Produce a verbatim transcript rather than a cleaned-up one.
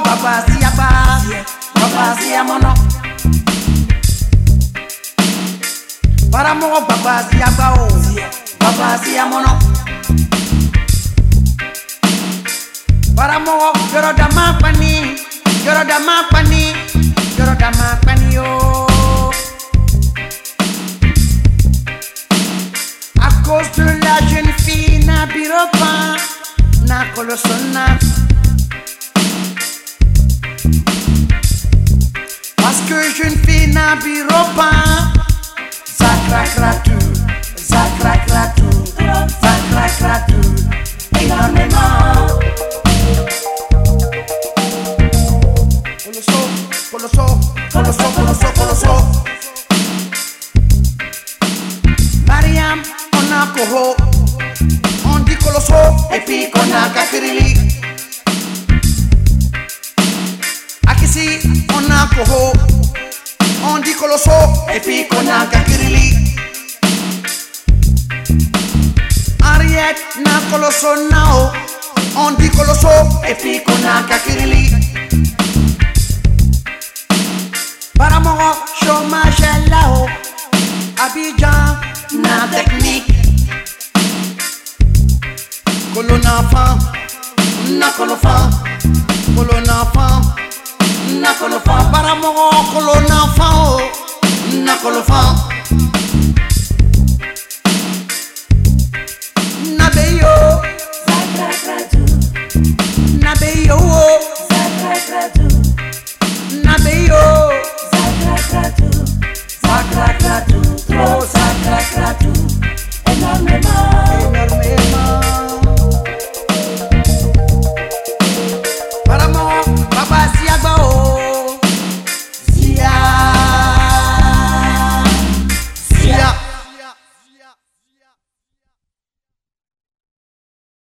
papa si apa, papa si amono. Para mo papa si apa o, papa si amono. Para mo yoro dama pani, yoro dama pani, yoro dama pani yo. À cause de la jeune fille na biropa, na kolosona. Parce que jeune fille n'a biropa, ça craquera tout, ça craquera tout, ça craquera tout, énormément. Colosso, colosso, colosso, colosso, colosso. Mariam, on a coho, on dit colosso, et puis qu'on a kakirili. Akisi, on a coho, on dit colosso, et puis qu'on a kakirili. Ariette, na colosso nao, on dit colosso, et puis qu'on a kakirili. Para moro, chômage là-haut, Abidjan, na technique. Colon enfant, na colofan, colon enfant. Na kolofan, para mo kolon enfant, na kolofan.